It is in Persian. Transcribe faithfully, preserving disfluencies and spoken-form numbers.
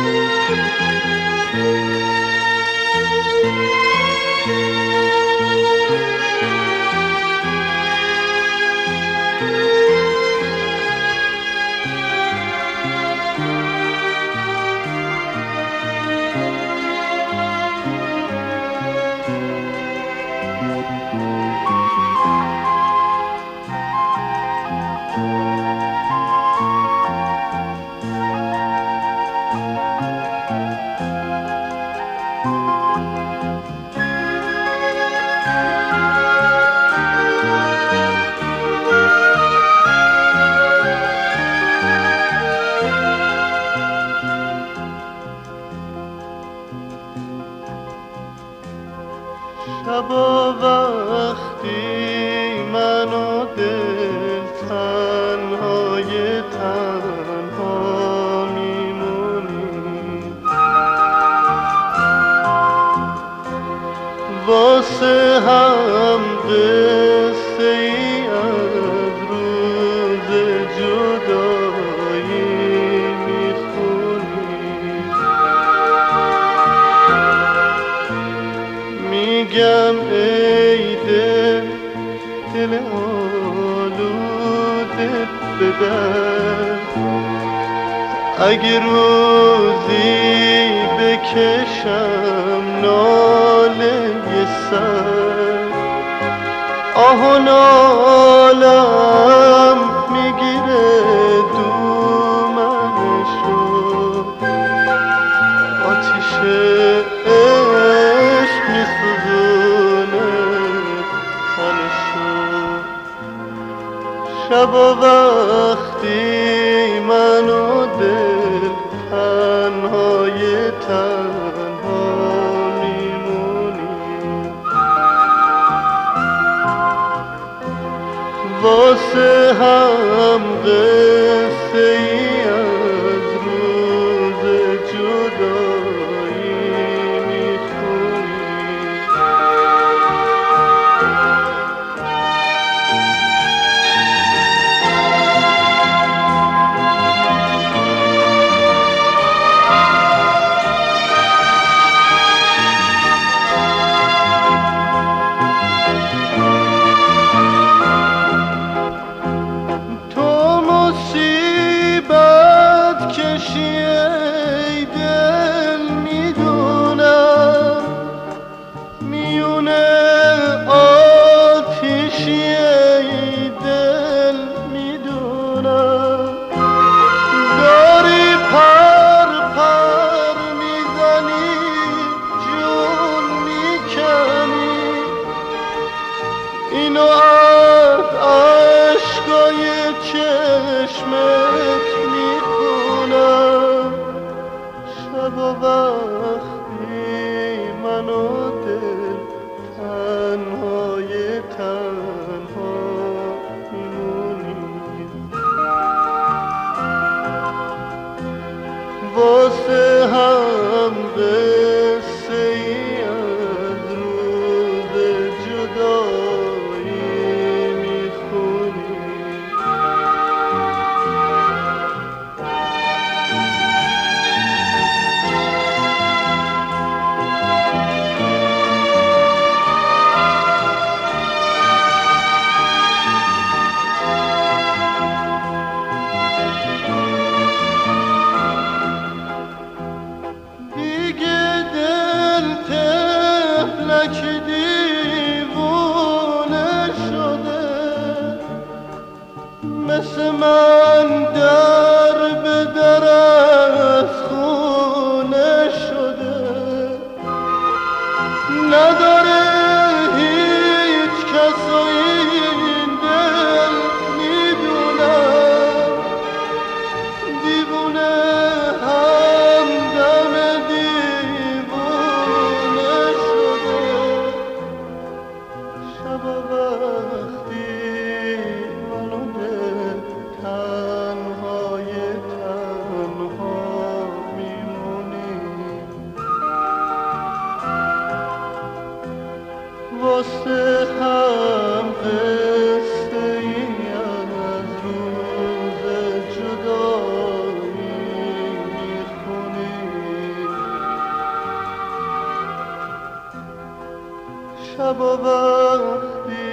شبا وقتی من و دل تنهای تنها میمونیم، واسه هم قصه ای از روز جدایی میخونیم. میگم ای دل، دل آلودت بدر، اگه روزی بکشم ناله سر، آه و نالم میگیره دومنشو، آتیش عشق میسوزونه تنشو. شبا وقتی من و دل تنهای تنها میمونیم، واسه هم قصه ای از روز جدایی میخونیم. ای دل میدونم میونه آتیشی، ای دل میدونم داری پر پر میزنی جون میکنی، اینو از عشقای چشمت میخونم. شبا وقتی من و دل تنهای تنها میمونیم، واسه هم قصه ای از روز جدایی میخونیم. دیگه شب و وقتی